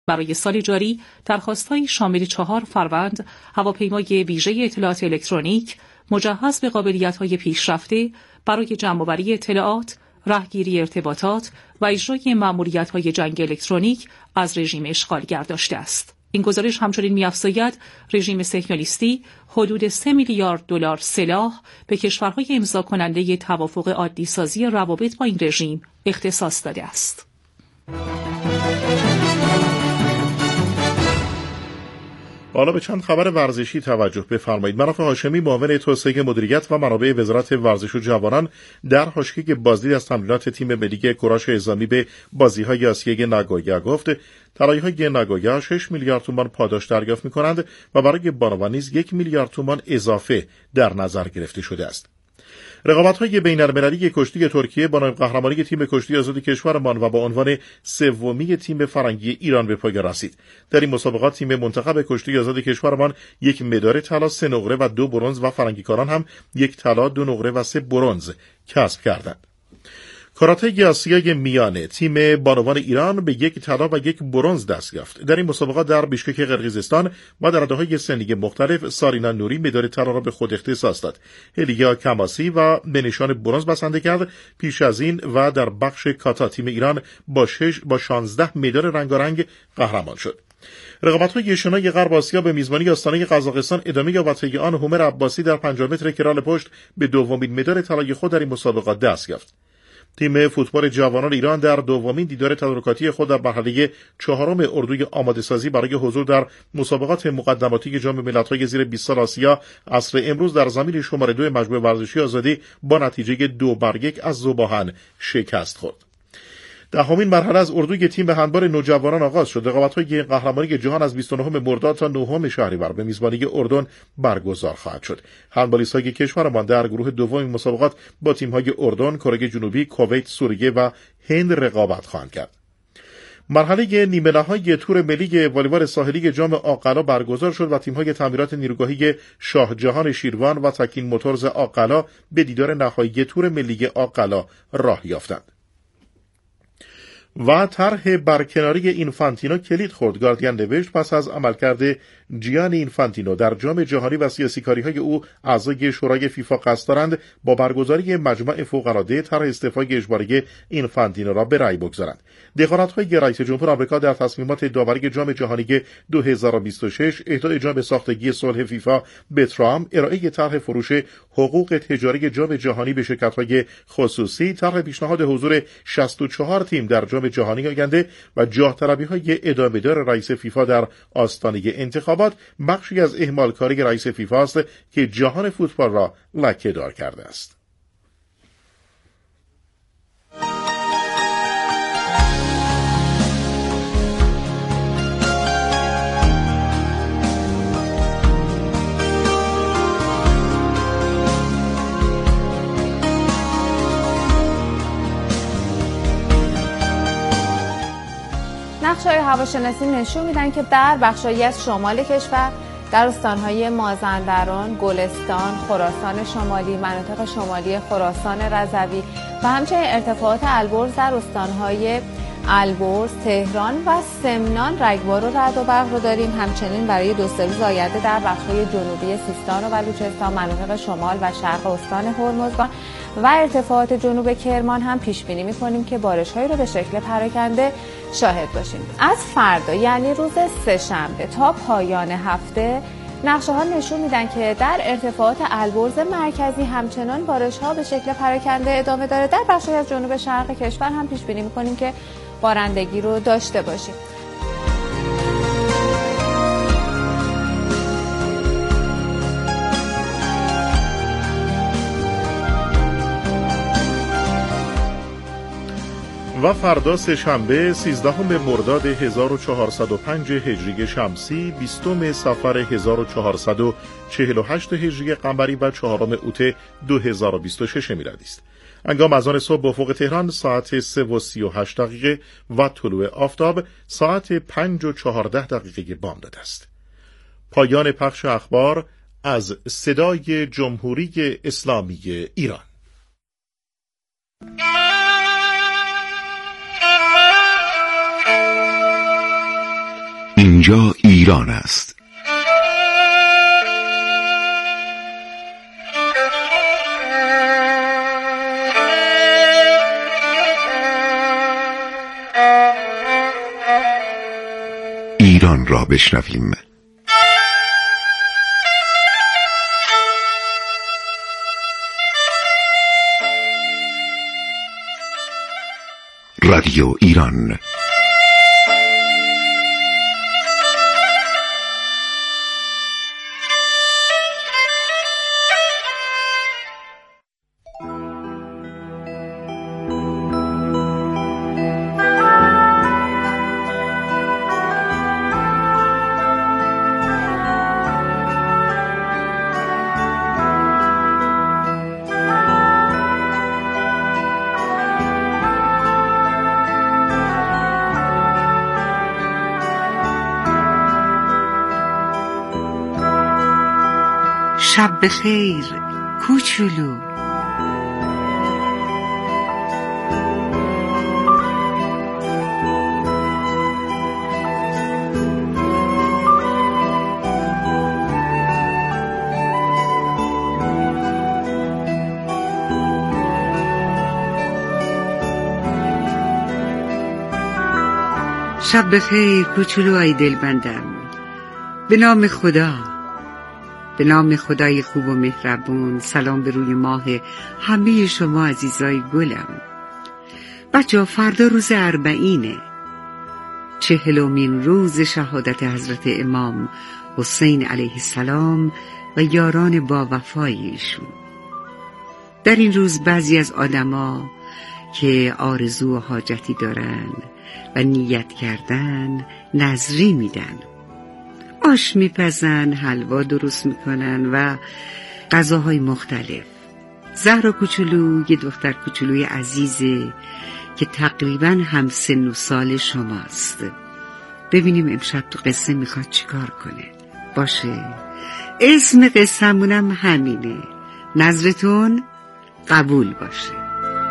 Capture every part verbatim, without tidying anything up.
برای سال جاری درخواست‌های شامل چهار فروند هواپیمای ویژه اطلاعات الکترونیک مجهز به قابلیت‌های پیشرفته برای جمع‌آوری اطلاعات، راهگیری ارتباطات و اجرای مأموریت‌های جنگ الکترونیک از رژیم اشغالگر داشته است. این گزارش همچنین می‌افزاید رژیم صهیونیستی حدود سه میلیارد دلار سلاح به کشورهای امضا کننده توافق عادی‌سازی روابط با این رژیم اختصاص داده است. حالا به چند خبر ورزشی توجه بفرمایید. منافع هاشمی، معاون توسعه مدیریت و منابع وزارت ورزش و جوانان، در حاشیه بازدید از تمرینات تیم ملی کوراش اعزامی به بازی‌های آسیایی ناگویا گفت طلایه‌های ناگویا شش میلیارد تومان پاداش دریافت می‌کنند و برای بانوان نیز یک میلیارد تومان اضافه در نظر گرفته شده است. رقابت‌های بین‌المللی کشتی ترکیه با نایب قهرمانی تیم کشتی آزاد کشورمان و با عنوان سومی تیم فرنگی ایران به پایان رسید. در این مسابقات تیم منتخب کشتی آزاد کشورمان یک مدال طلا، سه نقره و دو برنز و فرنگیکاران هم یک طلا، دو نقره و سه برنز کسب کردند. کاراته آسیای میانه تیم بانوان ایران به یک طلا و یک برنز دست یافت. در این مسابقات در بیشکک قرقیزستان و در رته‌های سنی مختلف سارینا نوری مدال طلا را به خود اختصاص داد. هلیگا کماسی و به نشان برنز بسنده کرد. پیش از این و در بخش کاتا تیم ایران با شش با شانزده مدال رنگارنگ قهرمان شد. رقابت‌های شنای غرب آسیا به میزبانی آستانه قزاقستان ادامه یافت که آن هومر عباسی در پنجاه متر کرال پشت به دومین مدال طلای خود در این مسابقات دست یافت. تیم فوتبال جوانان ایران در دومین دیدار تدارکاتی خود در مرحله چهارم اردوی آماده سازی برای حضور در مسابقات مقدماتی جام ملت‌های زیر بیست سال آسیا عصر امروز در زمین شماره دو مجموعه ورزشی آزادی با نتیجه دو بر یک از ذوباهن شکست خورد. دهمین مرحله از اردوی تیم هندبال نوجوانان آغاز شد. رقابت‌های قهرمانی جهان از بیست و نهم مرداد تا نهم شهریور به میزبانی اردن برگزار خواهد شد. هندبالیست‌های کشورمان در گروه دوم مسابقات با تیم‌های اردن، کره جنوبی، کویت، سوریه و هند رقابت خواهند کرد. مرحله نیمه نهایی تور ملی والیبال ساحلی جام عاقلا برگزار شد و تیم‌های تعمیرات نیروگاهی شاه جهان شیروان و تکین موتورز عاقلا به دیدار نهایی تور ملی عاقلا راه یافتند. و طرح برکناری اینفانتینو کلید خورد. گاردین نوشت پس از عملکرد جیانی اینفانتینو در جام جهانی و سیاسی کاری‌های او اعضای شورای فیفا قصد دارند با برگزاری مجمع فوق‌العاده طرح استعفای اجباری اینفانتینو را به رأی بگذارند. دخالت‌های رئیس جمهور آمریکا در تصمیمات داوری جام جهانی دو هزار و بیست و شش، اهدای جام ساختگی صلح فیفا به ترامپ، ارائه طرح فروش حقوق تجاری جام جهانی به شرکت‌های خصوصی، طرح پیشنهاد حضور شصت و چهار تیم در جام جهانی آینده و جاه طلبی‌های ادامه‌دار رئیس فیفا در آستانه انتخابات بخشی از اهمالکاری رئیس فیفا است که جهان فوتبال را لکه‌دار کرده است. نقشه‌های هواشناسی نشون میدن که در بخشایی از شمال کشور، در استان‌های مازندران، گلستان، خراسان شمالی، مناطق شمالی خراسان رضوی و همچنین ارتفاعات البرز در استان‌های البرز، تهران و سمنان رگبار و رعد و برق رو داریم. همچنین برای دو سه روز آینده در بخش‌های جنوبی سیستان و بلوچستان، مناطق شمال و شرق استان هرمزگان و ارتفاعات جنوب کرمان هم پیش بینی می‌کنیم که بارش‌هایی رو به شکل پراکنده شاهد باشیم. از فردا یعنی روز سه‌شنبه تا پایان هفته نقشه‌ها نشون میدن که در ارتفاعات البرز مرکزی همچنان بارش‌ها به شکل پراکنده ادامه داره. در بخشی از جنوب شرق کشور هم پیش بینی می‌کنیم که بارندگی رو داشته باشیم. و فردا سه‌شنبه سیزدهم مرداد هزار و چهارصد و پنج هجری شمسی، بیستم صفر هزار و چهارصد و چهل و هشت هجری قمری و چهارم اوت دو هزار و بیست و شش میلادی است. انگام اذان صبح به افق تهران ساعت سه و سی و هشت دقیقه و طلوع آفتاب ساعت پنج و چهارده دقیقه بامداد است. پایان پخش اخبار از صدای جمهوری اسلامی ایران. اینجا ایران است. ایران را بشنویم. رادیو ایران. شب بخیر کوچولو. شب بخیر کوچولو ای دلبندم. به نام خدا، به نام خدای خوب و مهربون، سلام به روی ماه همه شما عزیزای گلم. بچه فردا روز اربعینه، چهلمین روز شهادت حضرت امام حسین علیه السلام و یاران با وفایشون. در این روز بعضی از آدما که آرزو و حاجتی دارن و نیت کردن نذری میدن، آش میپزن، حلوا درست میکنن و غذاهای مختلف. زهرا کوچولو یه دختر کوچولوی عزیزه که تقریبا هم سن و سال شماست. ببینیم امشب تو قصه میخواد چیکار کنه. باشه، اسم قصه‌مونم همینه، نظرتون قبول باشه.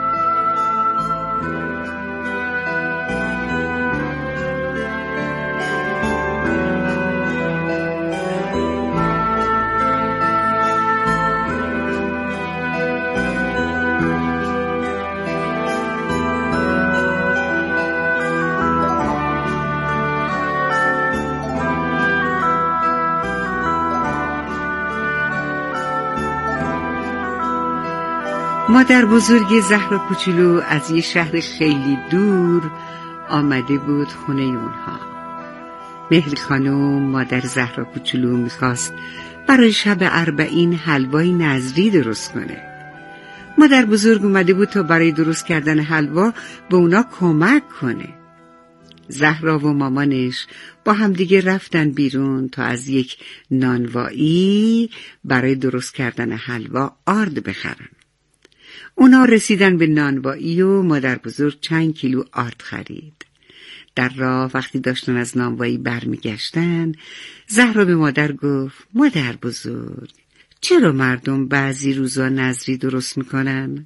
مادر بزرگ زهرا کوچولو از یه شهر خیلی دور آمده بود خونه اونها. مهری خانم مادر زهرا کوچولو میخواست برای شب اربعین حلوای نذری درست کنه. مادر بزرگ اومده بود تا برای درست کردن حلوا به اونا کمک کنه. زهرا و مامانش با همدیگه رفتن بیرون تا از یک نانوایی برای درست کردن حلوا آرد بخرن. اونا رسیدن به نانوایی و مادر بزرگ چند کیلو آرد خرید. در راه وقتی داشتن از نانوایی برمیگشتن، زهرا به مادر گفت: مادر بزرگ، چرا مردم بعضی روزا نذری درست میکنن؟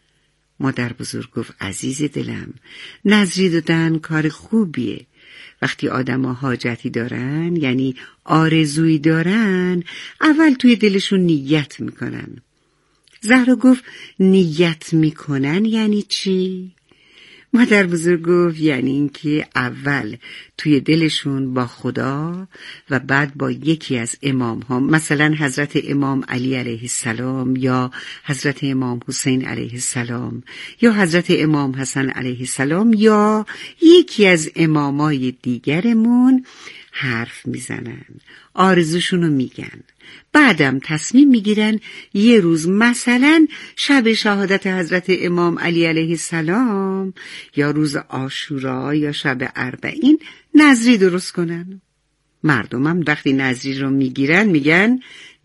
مادر بزرگ گفت: عزیز دلم، نذری دادن کار خوبیه. وقتی آدم‌ها حاجتی دارن، یعنی آرزویی دارن، اول توی دلشون نیت میکنن. زهرا گفت: نیت میکنن یعنی چی؟ مادر بزرگ گفت: یعنی اینکه اول توی دلشون با خدا و بعد با یکی از امام ها، مثلا حضرت امام علی علیه السلام یا حضرت امام حسین علیه السلام یا حضرت امام حسن علیه السلام یا یکی از امامای دیگرمون حرف میزنن، آرزوشونو میگن. بعدم تصمیم میگیرن یه روز، مثلا شب شهادت حضرت امام علی علیه السلام یا روز عاشورا یا شب اربعین نذری درست کنن. مردمم وقتی نذری رو میگیرن میگن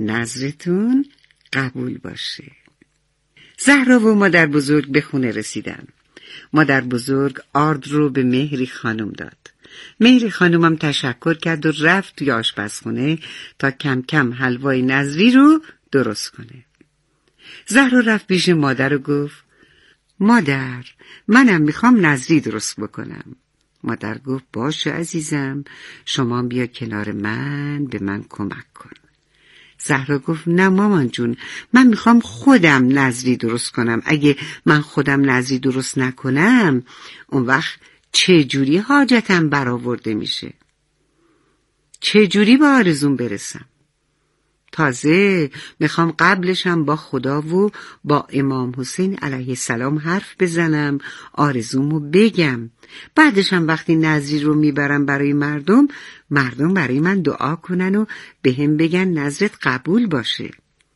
نذرتون قبول باشه. زهرا و مادر بزرگ به خونه رسیدن. مادر بزرگ آرد رو به مهری خانم داد. مهری خانومم تشکر کرد و رفت توی آشپزخونه تا کم کم حلوای نذری رو درست کنه. زهرا رفت پیش مادر و گفت: مادر، منم میخوام نذری درست بکنم. مادر گفت باشه عزیزم، شما بیا کنار من، به من کمک کن. زهرا گفت نه مامان جون، من میخوام خودم نظری درست کنم. اگه من خودم نظری درست نکنم اون وقت چه جوری حاجتم برآورده میشه؟ چه جوری به آرزوم برسم؟ تازه میخوام قبلشم با خدا و با امام حسین علیه السلام حرف بزنم، آرزومو بگم. بعدشم وقتی نظری رو میبرم برای مردم، مردم برای من دعا کنن و به هم بگن نظرت قبول باشه.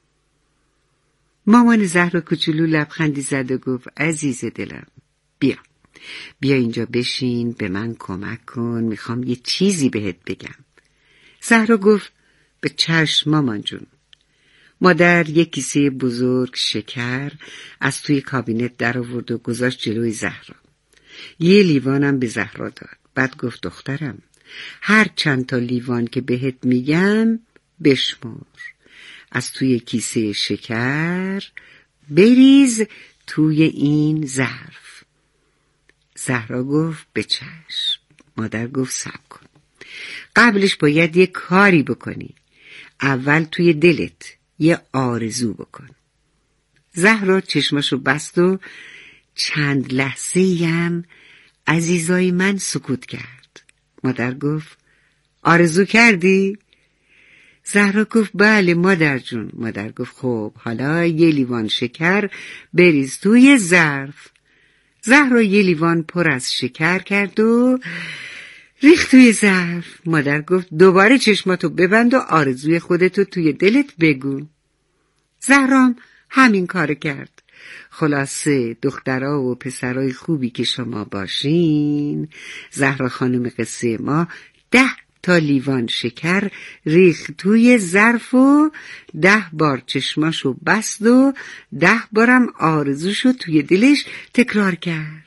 مامان زهرا کوچولو لبخندی زد و گفت عزیز دلم، بیا بیا اینجا بشین، به من کمک کن، میخوام یه چیزی بهت بگم. زهرا گفت به چشم مامان جون. مادر یک کیسه بزرگ شکر از توی کابینت در آورد و گذاشت جلوی زهرا. یه لیوانم به زهرا داد. بعد گفت دخترم، هر چند تا لیوان که بهت میگم بشمر. از توی کیسه شکر بریز توی این ظرف. زهرا گفت به چشم. مادر گفت صبر کن، قبلش باید یه کاری بکنی. اول توی دلت یه آرزو بکن. زهرا چشماشو بست و چند لحظه هم عزیزای من سکوت کرد. مادر گفت آرزو کردی؟ زهرا گفت بله مادر جون. مادر گفت خب حالا یه لیوان شکر بریز توی ظرف. زهرا یه لیوان پر از شکر کرد و ریخت توی ظرف. مادر گفت دوباره چشماتو ببند و آرزوی خودتو توی دلت بگو. زهرام همین کار کرد. خلاصه دخترها و پسرای خوبی که شما باشین، زهرا خانم قصه ما ده تا لیوان شکر ریخت توی ظرف و ده بار چشماشو بست و ده بارم آرزوشو توی دلش تکرار کرد.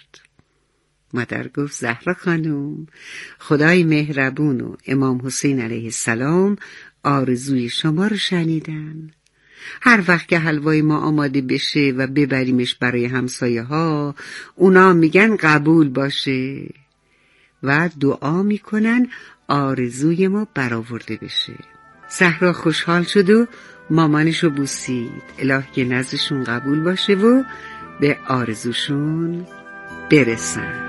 مادر گفت زهرا خانم، خدای مهربون و امام حسین علیه السلام آرزوی شما رو شنیدن. هر وقت که حلوای ما آماده بشه و ببریمش برای همسایه ها، اونا میگن قبول باشه و دعا میکنن آرزوی ما برآورده بشه. زهرا خوشحال شد و مامانشو بوسید. الهی که نزدشون قبول باشه و به آرزوشون برسن.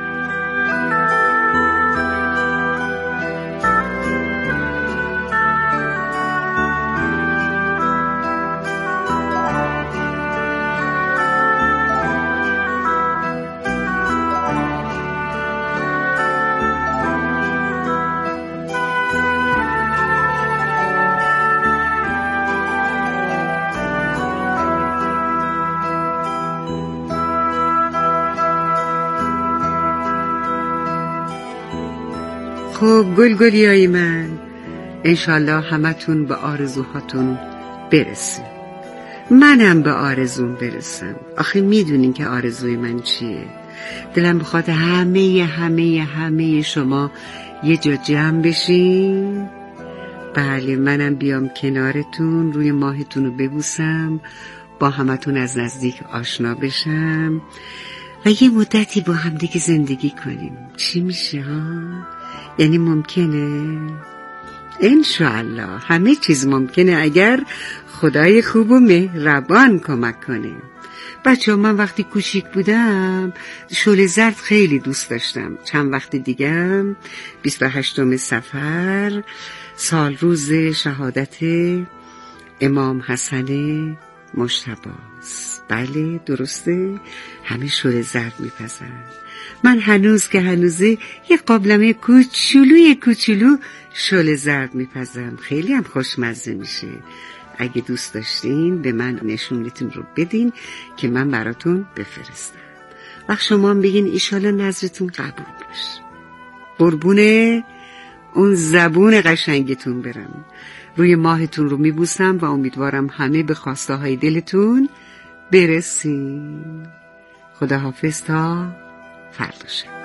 خب گلگلیای من، انشالله همتون به آرزوهاتون برسیم، منم به آرزوم برسم. آخه میدونین که آرزوی من چیه؟ دلم بخواد همه همه همه شما یه جا جمع بشین. بله، منم بیام کنارتون، روی ماهتون رو ببوسم، با همتون از نزدیک آشنا بشم و یه مدتی با هم دیگه زندگی کنیم. چی میشه ها؟ یعنی ممکنه؟ انشاءالله همه چیز ممکنه اگر خدای خوب و مهربان کمک کنه. بچه ها، من وقتی کوچیک بودم شعله زرد خیلی دوست داشتم. چند وقت دیگم بیست و هشتم صفر سال روز شهادت امام حسن مجتبی. بله درسته، همه شعله زرد میپزن. من هنوز که هنوزه یه قابلمه کوچولوی کوچولو شعله زرد میپزم. خیلی هم خوشمزه میشه. اگه دوست داشتین به من نشونتون رو بدین که من براتون بفرستم. وقت شما هم بگین ایشالا نظرتون قبول بشه. قربونه اون زبون قشنگتون برم. روی ماهتون رو میبوسم و امیدوارم همه به خواسته های دلتون برسین. خدا حافظ تا فردا شب.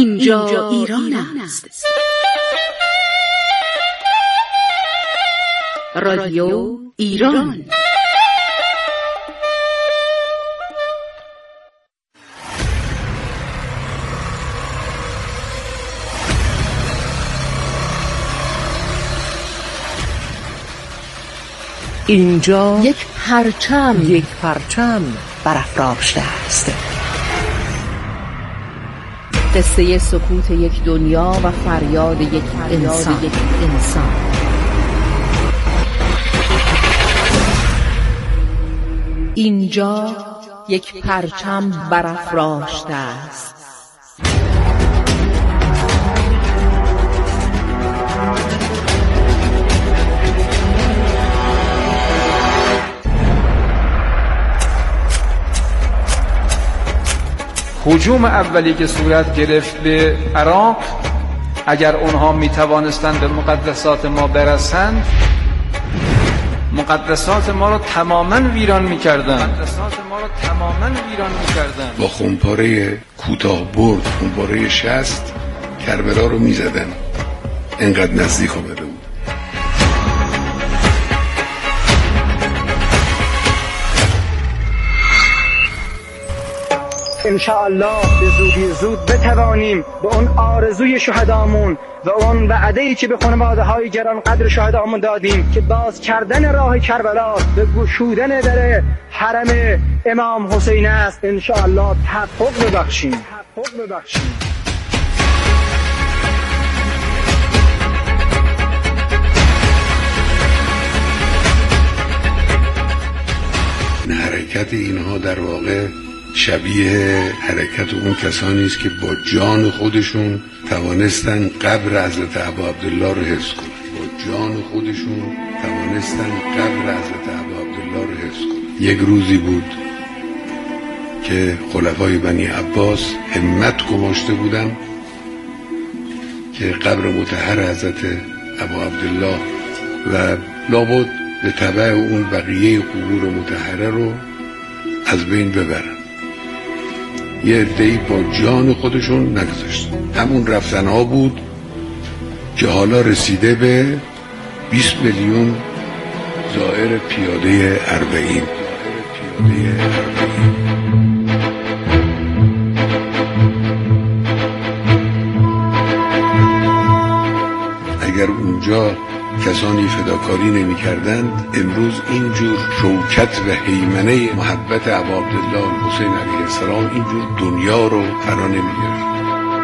اینجا, اینجا ایران است. رادیو ایران. اینجا یک پرچم یک پرچم برافراشته است. قصه سکوت یک دنیا و فریاد یک انسان, یک انسان. اینجا یک پرچم برافراشته است. هجوم اولی که صورت گرفت به عراق، اگر اونها می توانستند به مقدسات ما برسند، مقدسات ما رو تماماً ویران می کردن. مقدسات ما رو تماماً ویران می کردن. با خونپاره کوتاه برد، خونپاره شست، کربلا رو می زدن. اینقدر نزدیک آمده بود. انشاءالله به زودی زود بتوانیم به اون آرزوی شهدامون و اون وعده‌ای که به خانواده های گران قدر شهدامون دادیم که باز کردن راه کربلا به گشودن در حرم امام حسین است، انشاءالله تحقق ببخشیم تحقق ببخشیم. حرکت اینها در واقع شبیه حرکت اون کسانی است که با جان خودشون توانستن قبر حضرت ابا عبدالله رو حفظ کنن. با جان خودشون توانستن قبر حضرت ابا عبدالله رو حفظ کنن. یک روزی بود که خلفای بنی عباس همت گماشته بودن که قبر مطهر حضرت ابا عبدالله و لابد به تبع اون بقیه قبور مطهره رو از بین ببرن. یه عده‌ای با جان خودشون نگذاشتن. همون رفتن ها بود که حالا رسیده به بیست میلیون زائر پیاده اربعین. اگر اونجا کسانی فداکاری نمی کردند، امروز اینجور شوکت و هیمنه محبت ابا عبدالله حسین علیه السلام اینجور دنیا رو فرا نمی گرفت.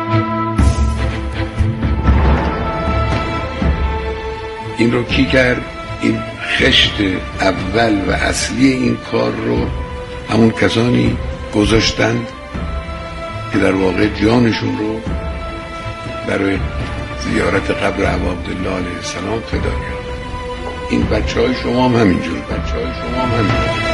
این رو کی کرد؟ این خشت اول و اصلی این کار رو همون کسانی گذاشتند که در واقع جانشون رو برای زیارت قبر ابا عبدالله علیه السلام فدا کرد. این بچه های شما هم همینجور بچه های شما هم همینجور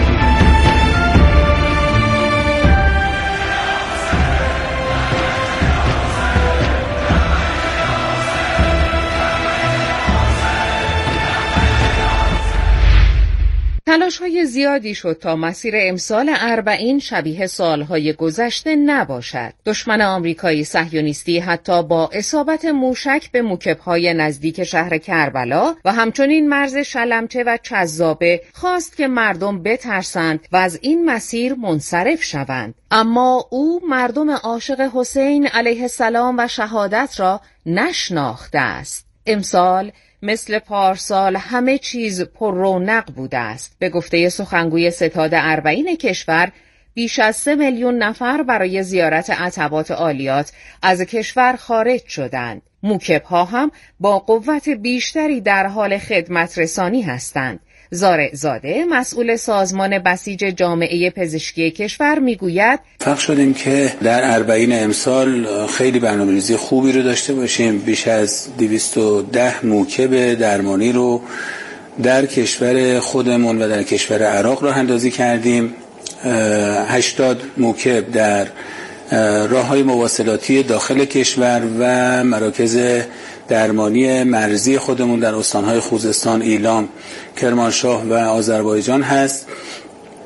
تلاش‌های زیادی شد تا مسیر امسال اربعین شبیه سالهای گذشته نباشد. دشمن آمریکایی صهیونیستی حتی با اصابت موشک به موکب‌های نزدیک شهر کربلا و همچنین مرز شلمچه و چذابه خواست که مردم بترسند و از این مسیر منصرف شوند. اما او مردم عاشق حسین علیه السلام و شهادت را نشناخته است. امسال مثل پارسال همه چیز پر رونق بوده است. به گفته سخنگوی ستاد اربعین کشور، بیش از سه میلیون نفر برای زیارت عتبات عالیات از کشور خارج شدند. موکب‌ها هم با قوت بیشتری در حال خدمت رسانی هستند. زارع زاده مسئول سازمان بسیج جامعه پزشکی کشور میگوید موفق شدیم که در اربعین امسال خیلی برنامه‌ریزی خوبی رو داشته باشیم. بیش از دویست و ده موکب درمانی رو در کشور خودمون و در کشور عراق راه اندازی کردیم. هشتاد موکب در راه‌های مواصلاتی داخل کشور و مراکز درمانی مرزی خودمون در استان‌های خوزستان، ایلام، کرمانشاه و آذربایجان هست.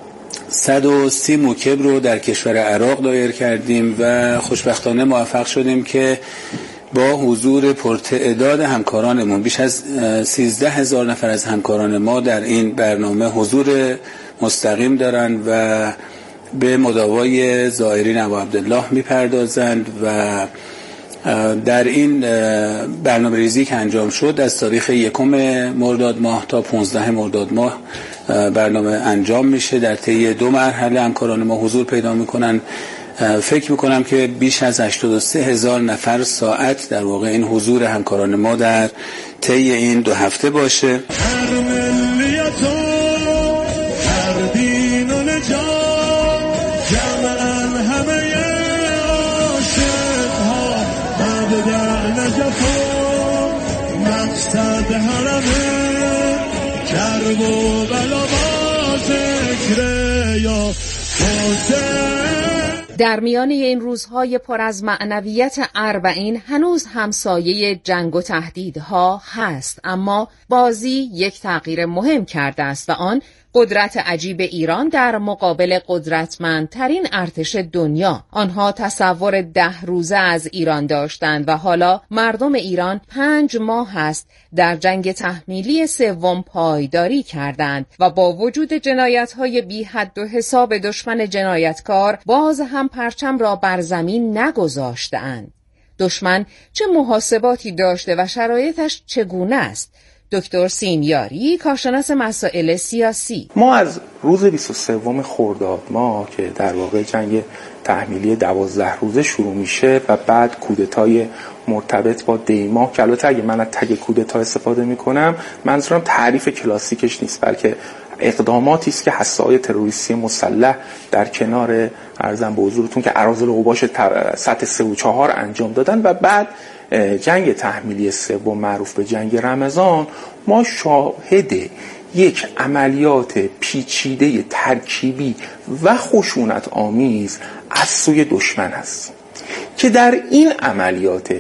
صد و سی موکب رو در کشور عراق دایر کردیم و خوشبختانه موفق شدیم که با حضور پرتعداد همکارانمون، بیش از سیزده هزار نفر از همکاران ما در این برنامه حضور مستقیم دارند و به مداوای زائرین ابا عبدالله میپردازند و در این برنامه ریزی که انجام شد از تاریخ یکم مرداد ماه تا پانزده مرداد ماه برنامه انجام میشه. در طی دو مرحله همکاران ما حضور پیدا میکنن. فکر میکنم که بیش از هشتاد و سه هزار نفر ساعت در واقع این حضور همکاران ما در طی این دو هفته باشه. هر ملیت و هر دین و نجات، جمعاً همه عاشق ها مبدأ نجف و مقصد حرمه، کرب و بلا با ذکر یا حسین. در میان این روزهای پر از معنویت اربعین هنوز همسایه جنگ و تهدیدها هست، اما بازی یک تغییر مهم کرده است و آن قدرت عجیب ایران در مقابل قدرتمندترین ارتش دنیا. آنها تصور ده روزه از ایران داشتند و حالا مردم ایران پنج ماه است در جنگ تحمیلی سوم پایداری کردند و با وجود جنایت‌های بی حد و حساب دشمن جنایتکار باز هم پرچم را بر زمین نگذاشتند. دشمن چه محاسباتی داشته و شرایطش چگونه است؟ دکتر سینیاری، کارشناس مسائل سیاسی: ما از روز بیست و سوم خرداد ماه که در واقع جنگ تحمیلی دوازده روزه شروع میشه و بعد کودتای مرتبط با دیما، که البته اگه من از تگ کودتا استفاده میکنم منظورم تعریف کلاسیکش نیست، بلکه اقداماتی است که هسته‌های تروریستی مسلح در کنار ارزم به حضورتون که اراذل اوباش سطح سه و چهار انجام دادن و بعد جنگ تحمیلی سوم معروف به جنگ رمضان، ما شاهد یک عملیات پیچیده ترکیبی و خشونت آمیز از سوی دشمن است که در این عملیات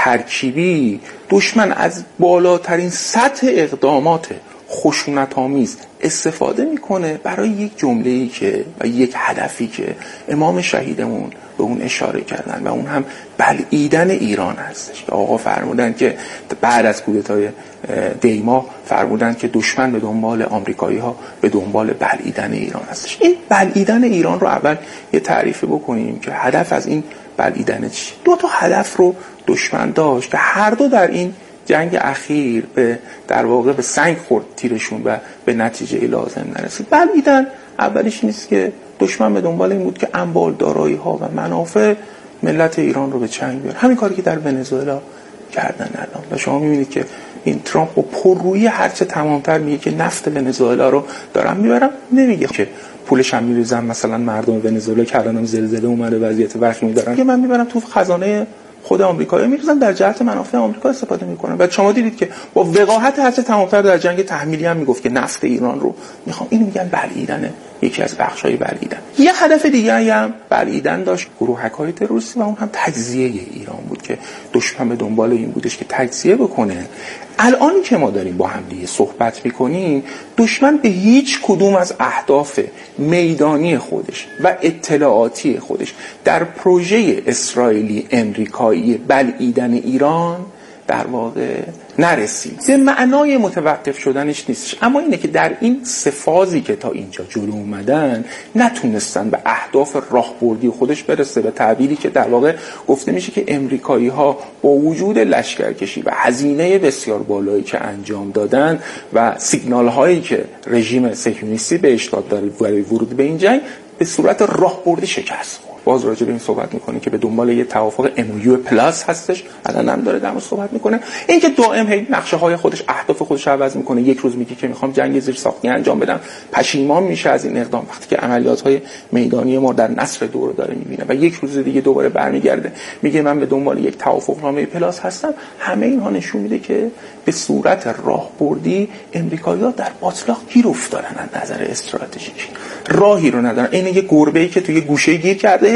ترکیبی دشمن از بالاترین سطح اقدامات خشونت آمیز استفاده میکنه برای یک جمله‌ای که و یک هدفی که امام شهیدمون به اون اشاره کردن و اون هم بلعیدن ایران هستش. آقا فرمودن که بعد از کودتای دیما فرمودن که دشمن به دنبال آمریکایی ها به دنبال بلعیدن ایران هستش. این بلعیدن ایران رو اول یه تعریف بکنیم که هدف از این بلعیدن چی؟ دو تا هدف رو دشمن داشت که هر دو در این جنگ اخیر به در واقع به سنگ خورد تیرشون و به نتیجه لازم نرسید. بلعیدن اولیش نیست که دشمن به دنبال این بود که اموال، دارایی ها و منافع ملت ایران رو به چنگ بیاره. همین کاری که در ونزوئلا کردن الان و شما می‌بینید که این ترامپ با پررویی هرچه تمامتر میگه که نفت ونزوئلا رو دارم میبرم، نمیگه که پولش هم میریزم مثلا مردم ونزوئلا که الانم زلزله اومده وضعیت وخیمی دارن که من میبرم تو خزانه خود آمریکایی میریزن، در جهت منافع آمریکا استفاده میکنن. و شما دیدید که با وقاحت هرچه تمامتر در جنگ تحمیلی هم میگفت که نفت ایران رو میخوام. اینو میگن بلعیدن، یکی از بخشای بلعیدن. یه هدف دیگه هم بلعیدن داشت، گروهک‌های تروریستی، و اون هم تجزیه ایران بود که دشمن به دنبال این بودش که تجزیه بکنه. الان که ما داریم با هم دیگه صحبت میکنیم، دشمن به هیچ کدوم از اهداف میدانی خودش و اطلاعاتی خودش در پروژه اسرائیلی امریکایی بلعیدن ایران در واقع نرسید. به معنای متوقف شدنش نیستش، اما اینه که در این سه فازی که تا اینجا جلو اومدن نتونستن به اهداف راهبردی خودش برسه. به تعبیری که در واقع گفته میشه که امریکایی ها با وجود لشکرکشی و هزینه بسیار بالایی که انجام دادن و سیگنال هایی که رژیم صهیونیستی بهش داد برای ورود به این جنگ، به صورت راهبردی شکست. باز راجع به این صحبت میکنه که به دنبال یه توافق ام او یو پلاس هستش، الان هم داره درمون صحبت میکنه. این که دائم هی نقشه های خودش، اهداف خودش رو عوض میکنه. یک روز میگه که میخوام جنگ زیر ساختی انجام بدم، پشیمان میشه از این اقدام وقتی که عملیات های میدانی ما در نصر دور داره میبینه، و یک روز دیگه دوباره برمیگرده میگه من به دنبال یک توافقنامه پلاس هستم. همه اینها نشون میده که به صورت راهبردی امریکایی‌ها در باطلاق گیر افتادن. از نظر استراتژیک راهی رو ندارن. این یه گربه‌ای که توی گوشه گیر کرده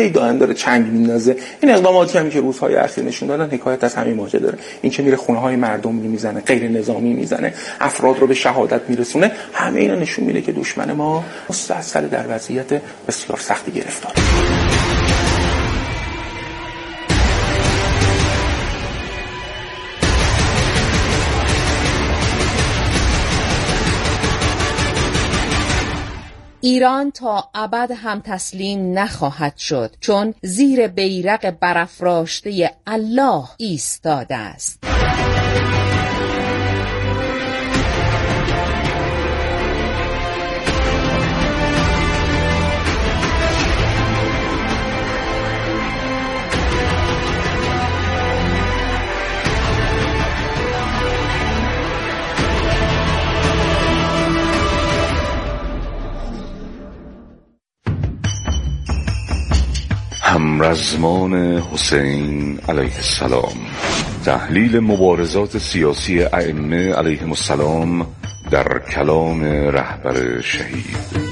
هی دائم داره چنگ میندازه. این اقداماتی هم که روزهای اخیر نشون دادن حکایت از همین ماجرا داره. این که میره خونه های مردم میزنه، غیر نظامی میزنه، افراد رو به شهادت میرسونه، همه اینا نشون میده که دشمن ما مستعصل در وضعیت بسیار سختی گرفتار. ایران تا ابد هم تسلیم نخواهد شد، چون زیر بیرق برافراشته الله ایستاده است. همرزمان حسین علیه السلام، تحلیل مبارزات سیاسی ائمه علیهم السلام در کلام رهبر شهید.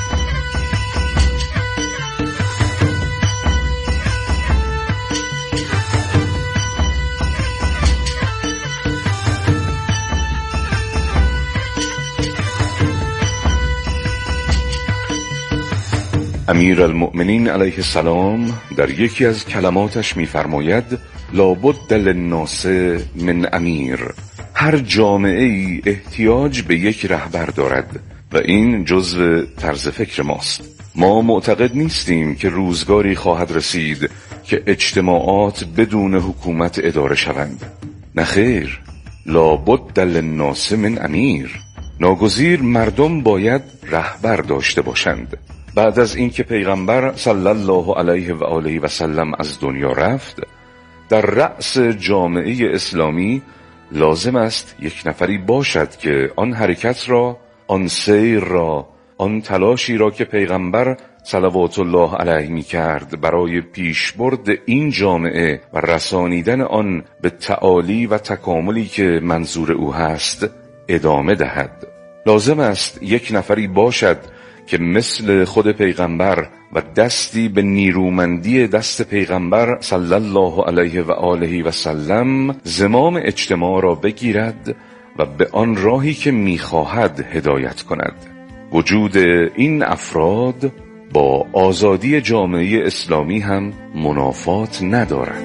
امیر المؤمنین علیه السلام در یکی از کلماتش می‌فرماید لابد للناس من امیر. هر جامعه ای احتیاج به یک رهبر دارد و این جزء طرز فکر ماست. ما معتقد نیستیم که روزگاری خواهد رسید که اجتماعات بدون حکومت اداره شوند. نخیر، لابد للناس من امیر. ناگزیر مردم باید رهبر داشته باشند. بعد از اینکه پیغمبر صلی الله علیه و آله و سلم از دنیا رفت، در رأس جامعه اسلامی لازم است یک نفری باشد که آن حرکت را، آن سیر را، آن تلاشی را که پیغمبر صلوات الله علیه می کرد برای پیشبرد این جامعه و رسانیدن آن به تعالی و تکاملی که منظور او هست ادامه دهد. لازم است یک نفری باشد که مثل خود پیغمبر و دستی به نیرومندی دست پیغمبر صلی الله علیه و آله و سلم زمام اجتماع را بگیرد و به آن راهی که می‌خواهد هدایت کند. وجود این افراد با آزادی جامعه اسلامی هم منافات ندارد.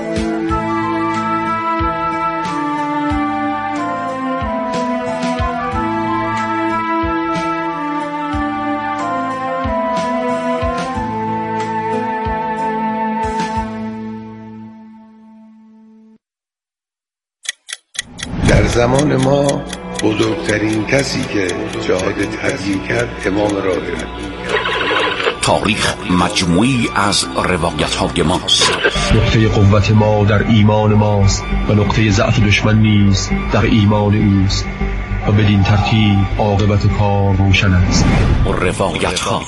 در زمان ما بزرگترین کسی که جهاد تبیین کرد امام راهب. تاریخ مجموعی از روایت‌های ماست. نقطه قوت ما در ایمان ماست و نقطه ضعف دشمن نیز در ایمان اوست و بدین ترتیب عاقبت کار روشن است. روایت‌ها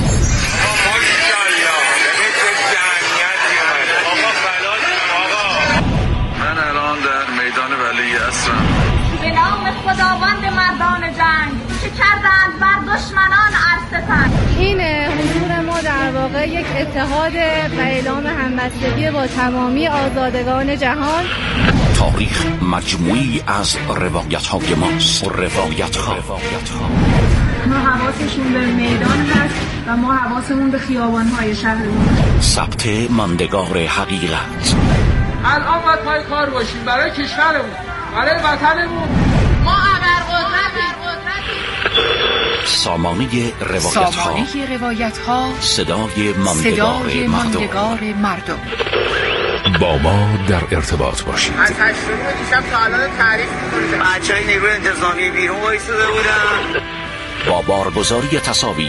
من الان در میدان ولی عصرم. به نام خداوند مردان جنگ که کردند بر دشمنان عرصتن. این حضور ما در واقع یک اتحاد و اعلام همبستگی با تمامی آزادگان جهان. تاریخ مجموعی از روایت‌های ماست. روایت‌ها ما حواسشون به میدان هست و ما حواسمون به خیابان‌های شهرمون. ثبت ماندگار حقیقت. الان باید پای کار باشیم برای کشورمون، برای وطنمون. ما ابرقدرتیم. سامانه روایت‌ها. سامانه روایت‌ها. صدای ماندگار, صدای ماندگار مردم. مردم. با ما در ارتباط باشید. از هشتم دیشب تا الان تعریف می‌کنید. بچه‌های نیروی انتظامی بیرون وایساده بودن. با بارگذاری تصاویر